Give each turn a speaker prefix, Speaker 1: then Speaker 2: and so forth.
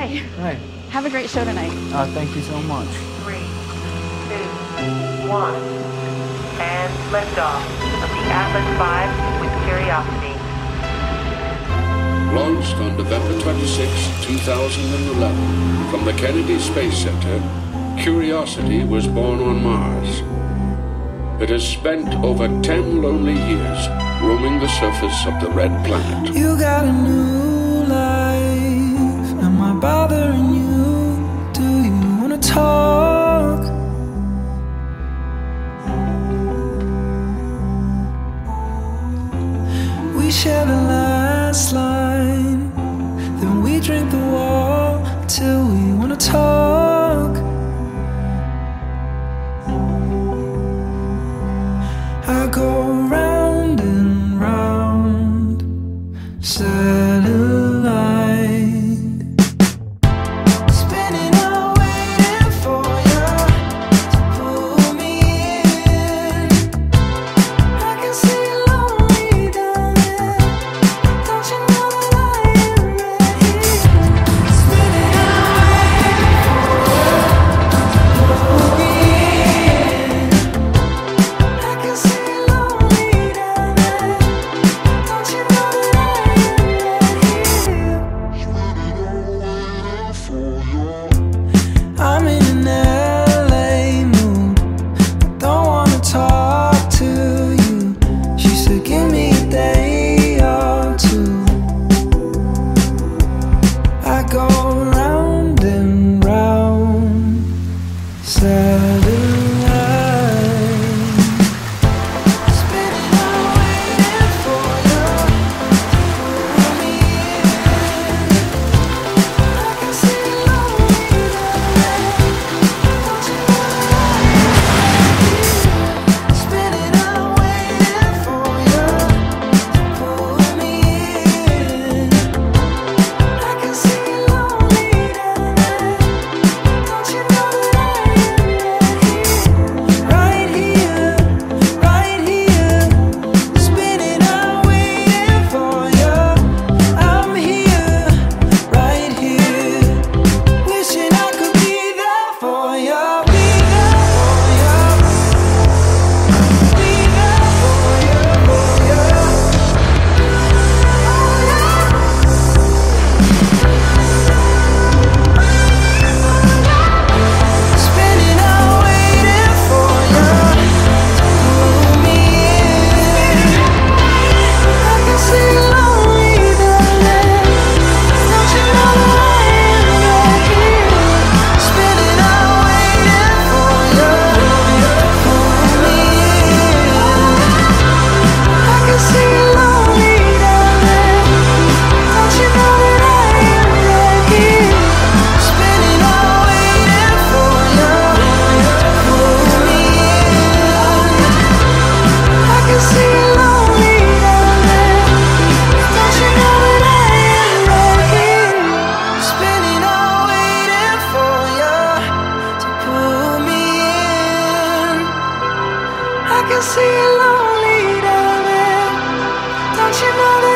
Speaker 1: Hi.
Speaker 2: Have a great show tonight.
Speaker 1: Thank you so much.
Speaker 3: 3, 2, 1, and liftoff of the Atlas V with Curiosity.
Speaker 4: Launched on November 26, 2011, from the Kennedy Space Center, Curiosity was born on Mars. It has spent over 10 lonely years roaming the surface of the red planet.
Speaker 5: You got a new life. Am I bothering you? Do you wanna talk? We share the last line, then we drink the wall till we wanna talk. I go round and round, satellite, spinning out waiting for you to pull me in. I can see you lonely down there. Don't you know that I am right here? Spinning out waiting for you to pull me in. I can see you lonely down there. Don't you know that I am right here? I'm in an LA mood. I don't wanna talk to you. She said, give me a day or two. I go round and round, satellite, spinning out waiting for you to pull me in. I can see you lonely down there. Don't you know that I am here? Spinning out waiting for you to pull me in. I can see you lonely down there. Don't you know that I am right here? Right here, spinning out waiting for you. I'm here, right here, wishing I could be there for you. Be there for you. Be there for you, for you. Spinning out waiting for you to pull me in. I can see you lonely down there. Don't you know that I am right here? Spinning out waiting for you to pull me in. I can see you lonely down there. Don't you know that I am right here? Spinning out waiting for you to pull me in. I can see you lonely down there. Don't you know that I am right here? Spinning out waiting for you to pull me in. I can see you lonely down there. Don't you know that